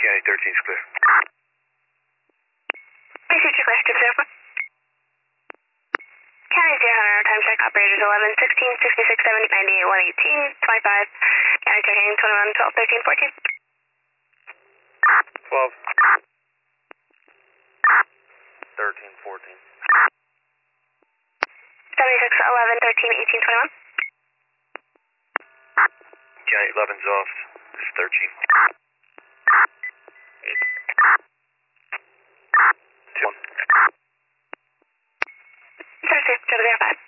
County 13 is clear. Please shoot your clear, 204. County 0, time check, operators 11, 16, 66, 70, 98, 118, 25. County checking 21, 12, 13, 14. 12. 13, 14. 76, 11, 13, 18, 21. County 11's off. This is 13. 2. 36, 005.